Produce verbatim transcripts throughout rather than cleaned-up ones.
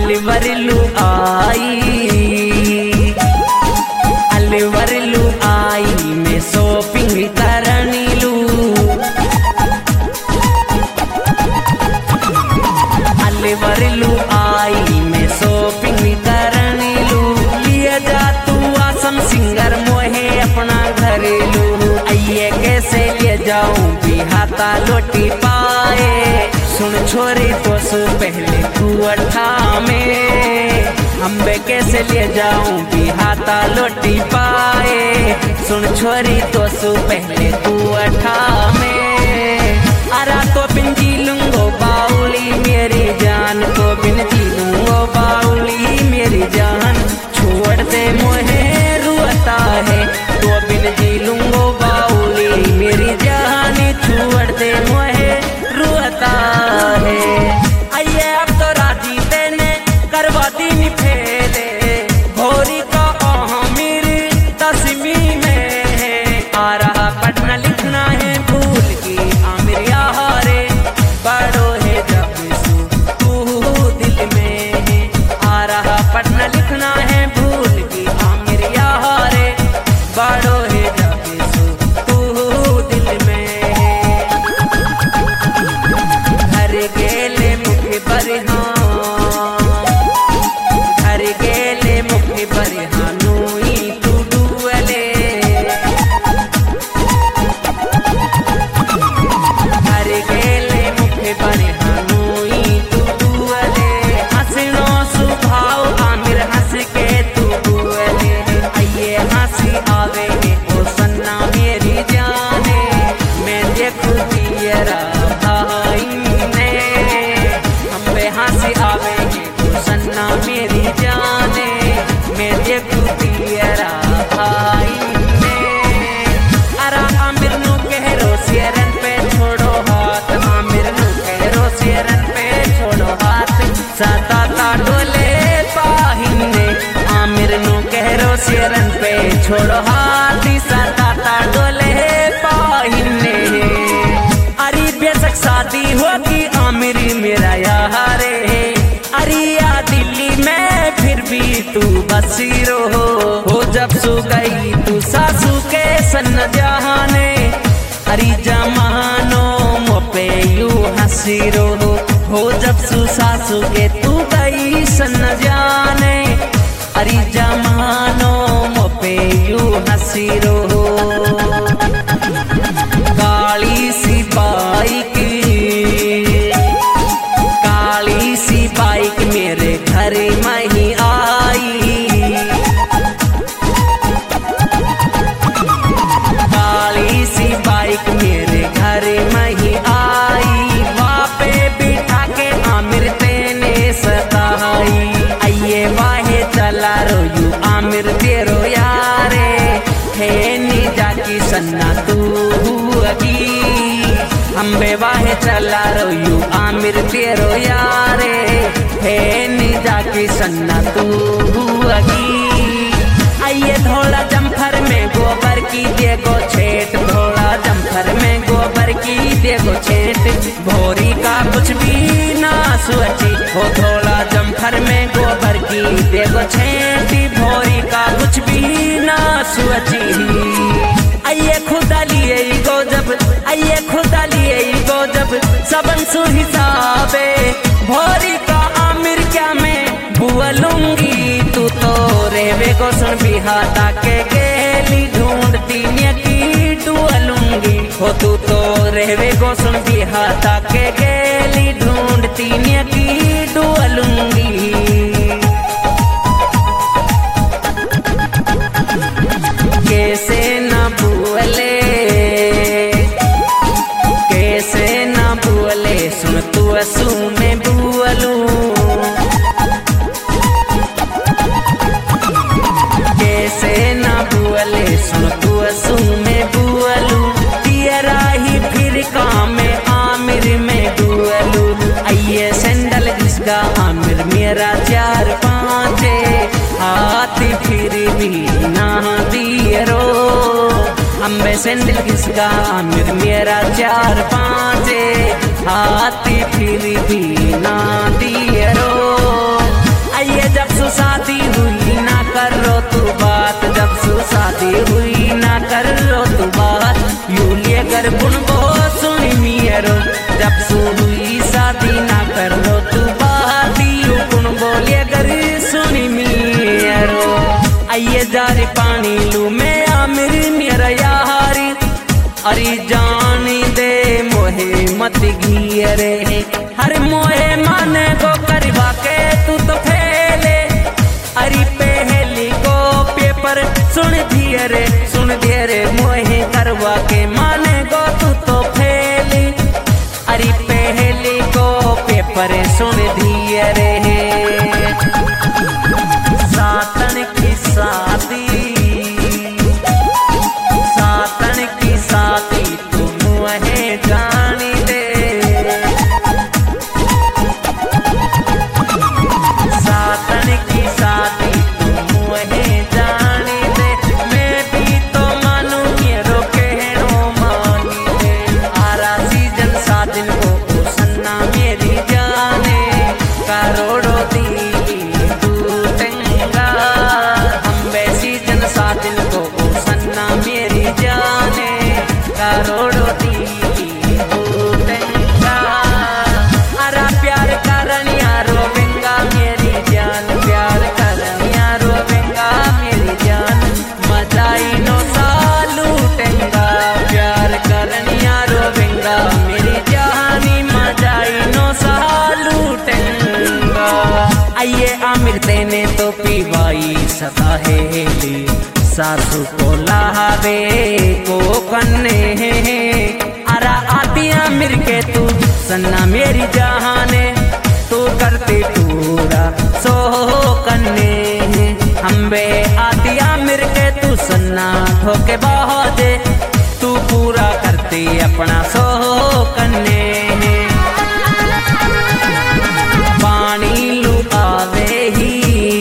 अलवरलू आई अलवरलू आई मैं शॉपिंग करनी लू अलवरलू आई मैं शॉपिंग करनी लू लिए जा तू आसम सिंगर मोहे अपना घरेलू आइए कैसे ले जाऊं बिहाता लोटी पाए सुन छोरी तो सु पहले कुअठा में अम्बे कैसे ले जाऊं बिहाता लोटी पाए सुन छोरी तो सु पहले कुअठा में अरा तो बिन जी लूंगो बाउली मेरी जान तो बिन जी लूंगो बाउली मेरी जान छोड़ दे मोहे रुआता है तो बिन जी लूंगो बाउली मेरी जान छोड़ दे मोहे रुआता है आइए अब तो राजी तेने करवा दी नी फेले भोरी का आमिर दसवीं में है आ रहा पढ़ना लिखना है भूल की आमिर यारे बड़ो है जब सू तू दिल में है आ रहा पढ़ना लिखना है भूल की आमिर यारे बड़ो है जब सू तू दिल में है घर गेले मुख बरहा घर गेले मुख बरहा नूई तू डुअले घर गेले मुख बरहा नूई तू डुअले हंसनो सुभाव आमिर हंस के तू डुअले आइए हंसी आवे ओ सन्ना मेरी जाने मैं देखू तेरा भाई ने अम्बे हंसी आवे ओ सन्ना मेरी जाने मैं देखू तेरा भाई ने अरा आमिर नु कहरो सिरन पे छोड़ो हाथ आमिर नु कहरो सिरन पे छोड़ो हाथ सता ता डोले पाहिने आमिर नु कहरो सिरन पे छोड़ो हाथ सता ता डोले पाहिने अरे बेशक शादी होगी आमिरी मेरा यारे अरिया दिल्ली में फिर भी तू बसीरो हो हो जब सो गई तू सासू के सन जहाने अरी जमानो मोपे यू हसीरो हो हो जब सु सासू के तू गई सन जाने अरी जमानो मोपे यू हसीरो हो काली सी बाइक काली सी बाइक मेरे घर में ही आई काली सी बाइक मेरे घर में ही आई वहाँ पे बिठा के आमिर तेने सताई आइए वाहे चला रोयू आमिर तेरो यारे है नी जाकी सन्ना तू अगी अम्बे वाहे चला रोयू आमिर तेरो यारे है नी जाकी सन्ना तू अगी आइए धोला जम्फर में गोबर की देखो छेट धोला जम्फर में गोबर की देखो छेट भोरी का कुछ भी ना सोची हो धोला जम्फर में गोबर की देखो छेट भोरी का कुछ भी ना सोची आइए खुदा लिए गो जब आइए खुदा लिए गो जब सबन सु हिसाबे भोरी का आमिर क्या मैं बुअलूंगी तू तो रेवे को सुन बिहाता के गेली ढूंढती की डुअलूंगी हो तू तो रेवे को सुन बिहाता के गेली ढूंढती की डुअलूंगी कैसे न बुअले कैसे न बुअले सुन तू असू में बुअलू कैसे न बुअले सुन तू असू में बुअलू तेरा ही फिर काम में आमिर में बुअलू आइए सैंडल जिसका आमिर मेरा चार पाँच हाथ फिर भी ना दियरो अम्बे सैंडल किसका आमिर मेरा चार पाँच हाथ फिर भी ना दियरो पानी लू मैं आमिर मेरा यारी अरे जानी दे मोहे मत घियरे हर मोहे माने को करवा के तू तो फैले अरे पहली को पेपर सुन दिए रे सुन दिए रे मोहे करवा के माने को तू तो फैले अरे पहली को पेपर सुन दिए रे सातन की शादी सातन की शादी तुम वहे जानी दे सातन की शादी तुम वहे जानी दे मैं भी तो मानू मेरो कहनो मानी दे आरा सीजन साजन को सन्ना मेरी जाने करोड़ों दी करोड़ों दी भूतेंगा अरा प्यार करनिया रोवेंगा मेरी जान प्यार करनिया रोवेंगा मेरी जान मजाई नो सालूटेंगा प्यार करनिया रोवेंगा मेरी जानी मजाई नो सालूटेंगा आइए आमिर तेने तो पीवाई सदा हेली सासू को लावे को कन्ने अरा आतिया मिर के तू सन्ना मेरी जहाने तू करती पूरा सो कन्ने हम बे आतिया मिर के तू सन्ना ठोके बाजे तू पूरा करती अपना सो कन्ने पानी लू आवे ही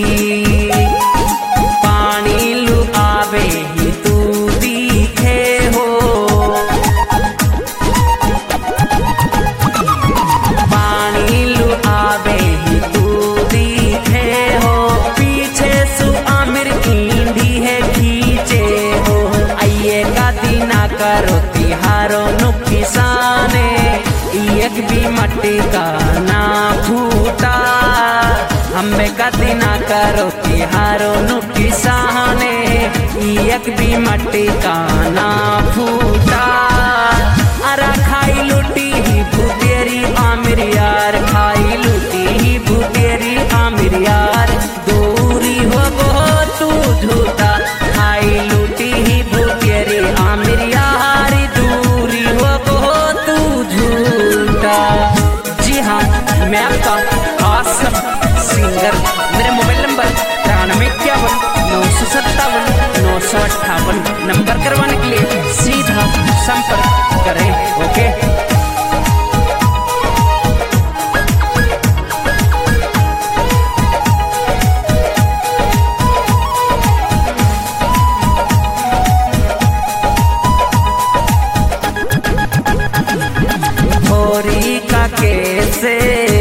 करो तिहारो नुकिसाने एक भी मट्टी का ना फूटा हमें कदी ना करो तिहारो नुकिसाने एक भी मट्टी का ना फूटा अरा खाई लुटी ही भूतेरी आमिर यार खाई लुटी ही भूतेरी आमिर यार दूरी हो गो तू झूठा खाई लुटी ही भूतेरी आमिर यार दूरी हो गो तू झूठा। जी हाँ मैं आपका खास सिंगर मेरे मोबाइल नंबर तिरानवे इक्यावन नौ सौ सत्तावन नौ सौ अट्ठावन नंबर करवाने के लिए सीधा संपर्क करें। ओके भोरी का कैसे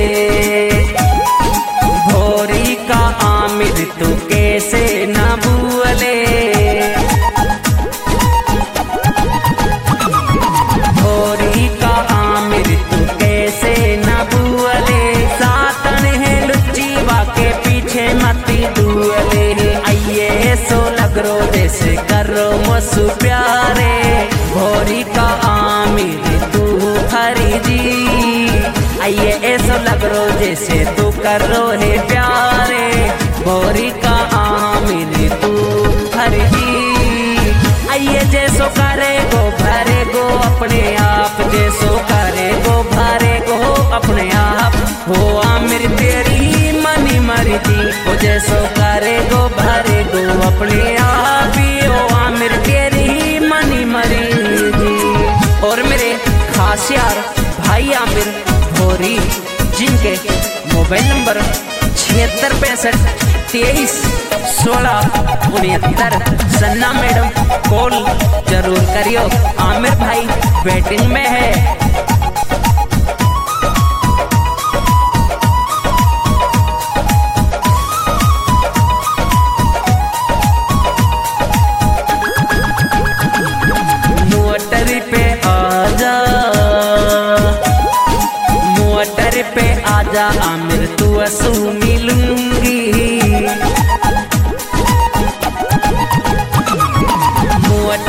भोरी का आमिर तू कैसे न भूले भोरी का आमिर तू कैसे न भूले सातन है लुच्ची वाके पीछे मती दुअले आइए सो लगरो जैसे करो मसु प्यारे भोरी का आमिर तू खरीदी आइए ऐसा लग रो जैसे तू कर रो है प्यारे भोरी का आमिर तू खरीदी आइए जैसो करे गो भरे गो अपने आप जैसो करे गो भरे गो अपने आप हो आमिर तेरी मनी मरदी हो जैसो करे गो भरे गो अपने आप हो आमिर तेरी मनी मरदी। और मेरे खास यार भाई आमिर भोरी जिनके मोबाइल नंबर छिहत्तर पैंसठ तेईस सोलह उनहत्तर सन्ना मैडम कॉल जरूर करियो आमिर भाई वेटिंग में है। मोटर पे आजा मोटर पे आजा आमिर तू असू मिलूंगी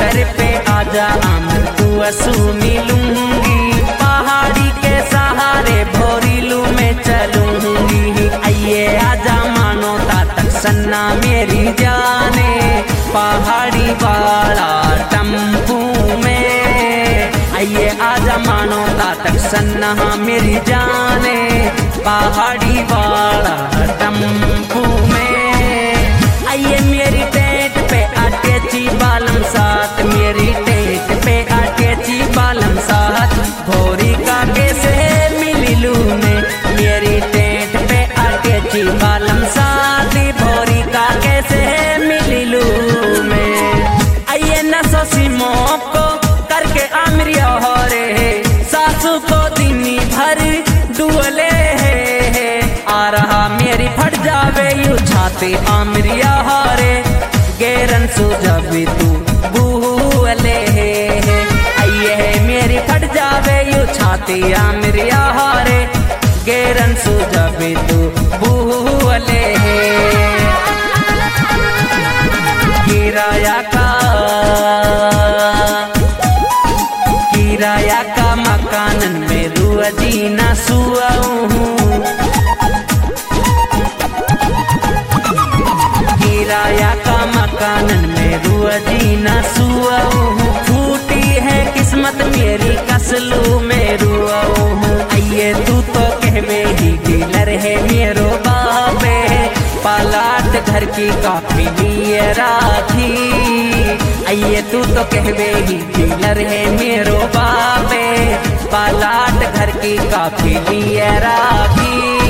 घर पे आजा आमिर तू असू मिलूंगी, पहाड़ी के सहारे भोरीलू में चलूंगी। आइए आजा मानो तातक सन्ना मेरी जाने, पहाड़ी वाला टम्पू में। आइए आजा मानो तातक सन्ना मेरी जाने, पहाड़ी वाला टम्पू में। आइए मेरी टेंट पे आटे ची बालम साथ, मेरी टेंट पे आटे ची बालम साथ, भोरी का कैसे मिलू में। मेरी टेंट पे आटे ची बालम साथ, भोरी का कैसे मिलू में। आइए न सोसी मोको करके आमरिया हो रे, सासू को दिनी भर डुअले है। आ रहा मेरी फट जावे यू छाती आमरिया हो रे, गेरन सो जावे तू बुअले है। आइए मेरी फट जावे यू छाती आमरिया हो रे, गेरन सो जावे तू बुअले है। किराया का किराया का मकानन में रुआ जीना सुआऊं, किराया का मकानन में रुआ जीना सुआऊं। फूटी है किस्मत मेरी कसलू में रुआऊं। आइए तू तो कहवे ही डीलर है मेरो बाबे, पालाट घर की काफी लिए राखी। आइए तू तो कहवे ही डीलर है मेरो बाबे, पालाट घर की काफी लिए राखी।